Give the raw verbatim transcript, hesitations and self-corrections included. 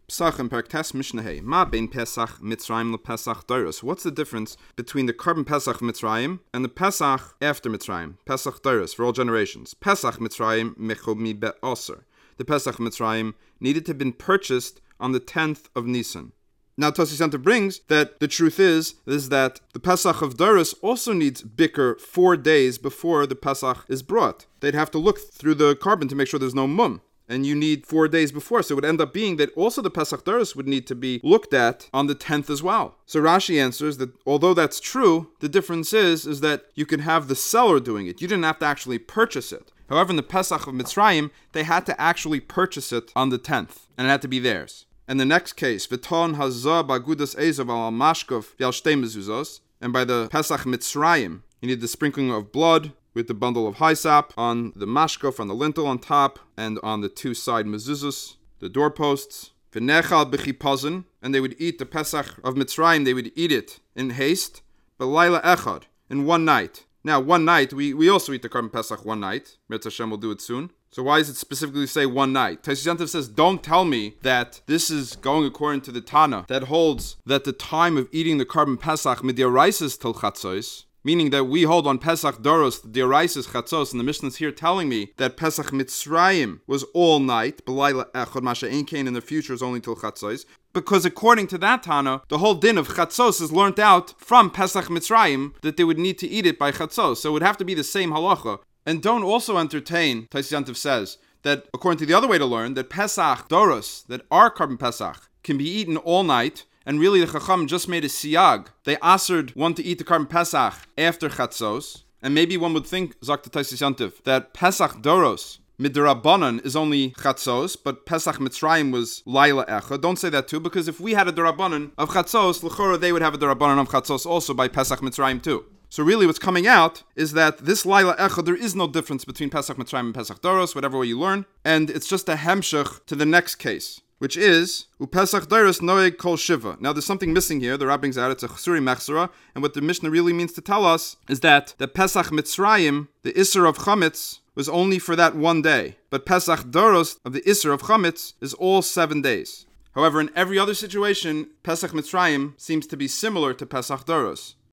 Pesach and Perktes Mishnah Hey. Ma bein Pesach Mitzrayim le Pesach Doros. What's the difference between the Korban Pesach Mitzrayim and the Pesach after Mitzrayim? Pesach Doros for all generations. Pesach Mitzrayim mechomi be'oser. The Pesach Mitzrayim needed to have been purchased on the tenth of Nisan. Now Tosfos Center brings that the truth is, is that the Pesach of Doros also needs bikur four days before the Pesach is brought. They'd have to look through the carbon to make sure there's no mum. And you need four days before. So it would end up being that also the Pesach Doros would need to be looked at on the tenth as well. So Rashi answers that although that's true, the difference is, is that you can have the seller doing it. You didn't have to actually purchase it. However, in the Pesach of Mitzrayim, they had to actually purchase it on the tenth. And it had to be theirs. And the next case, V'ton hazah ba'gudas ezav al mashkov v'al shtei mezuzos. And by the Pesach Mitzrayim, you need the sprinkling of blood with the bundle of hyssop on the mashkof, on the lintel on top, and on the two side mezuzos, the doorposts. V'nechal b'chipazon, and they would eat the Pesach of Mitzrayim, they would eat it in haste, b'layla echad, in one night. Now, one night, we, we also eat the Korban Pesach one night. Mirz Hashem will do it soon. So why does it specifically say one night? Tosfos Yontif says, don't tell me that this is going according to the Tana that holds that the time of eating the Korban Pesach mid'yoraisis till chatzos, meaning that we hold on Pesach Doros, the Deoraisis Chatzos, and the Mishnah is here telling me that Pesach Mitzrayim was all night, B'layla Echad, Masha Ein Kain in the future is only till Chatzos, because according to that Tana, the whole din of Chatzos is learnt out from Pesach Mitzrayim, that they would need to eat it by Chatzos, so it would have to be the same halacha. And don't also entertain, Tosfos Yontif says, that according to the other way to learn, that Pesach Doros, that our Korban Pesach, can be eaten all night. And really, the Chacham just made a siyag. They asered one to eat the Korban Pesach after Chatzos. And maybe one would think, Zok Tosfos Yontif, that Pesach Doros, Midrabanan, is only Chatzos, but Pesach Mitzrayim was Laila Echa. Don't say that too, because if we had a Darabanan of Chatzos, L'chora, they would have a Darabanan of Chatzos also by Pesach Mitzrayim too. So really what's coming out is that this Laila Echa, there is no difference between Pesach Mitzrayim and Pesach Doros, whatever way you learn. And it's just a hemshech to the next case, which is Upesach Doros Noeg Kol Shiva. Now there's something missing here. The Rab brings out it's a Chsuri Mechsera, and what the Mishnah really means to tell us is that the Pesach Mitzrayim, the Isser of Chametz, was only for that one day, but Pesach Doros of the Isser of Chametz is all seven days. However, in every other situation, Pesach Mitzrayim seems to be similar to Pesach Doros.